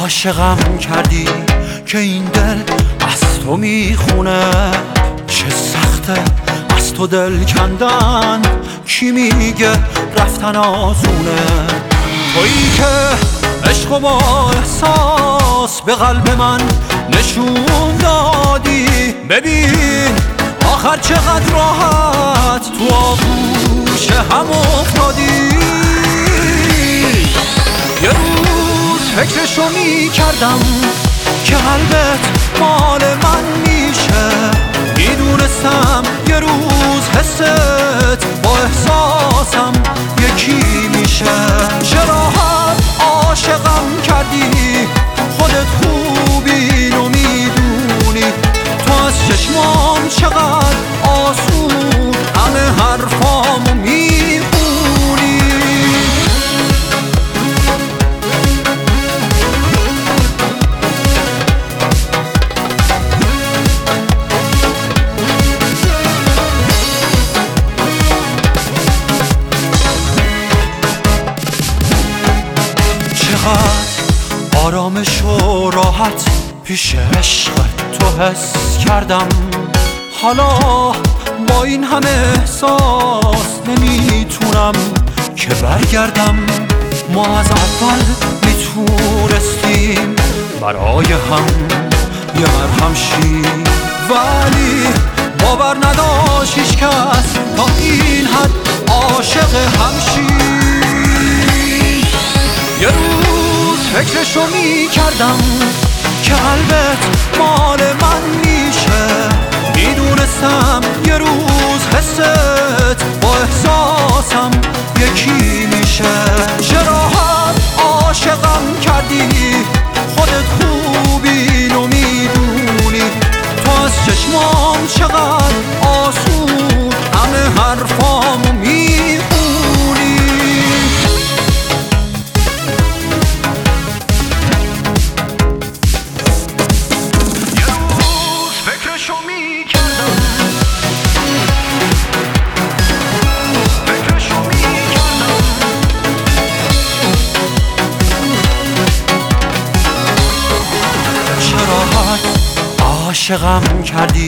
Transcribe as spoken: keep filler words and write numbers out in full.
عاشقم کردی که این دل از تو میخونه. چه سخته از تو دل کندن، کی میگه رفتن آسونه. تویی که عشق و با احساس به قلب من نشون دادی. ببین آخر چقدر راحت تو آغوش هم افتادی. یه روز فکرشو میکردم که قلبت مال من میشه. میدونستم یه روز حست با احساسم یکی میشه. چه راحت عاشقم کردی، خودت خوب اینو میدونی. تو از چشمام چقدر آسون همه حرفامو میخونی. آرامش و راحت پیش عشق تو حس کردم. حالا با این همه احساس نمیتونم که برگردم. ما از اول میتونستیم برای هم یه مرهم شیم، ولی باور نداشت هیچ کس تا این حد عاشق هم شیم. یه روز فکرشو میکردم که قلبت مال من میشه. میدونستم یه روز حست با احساسم یکی میشه. چه راحت عاشقم کردی، خودت خوب اینو میدونی. تو از چشمام چقدر آسون همه حرفامو میخونی. عاشقم کردی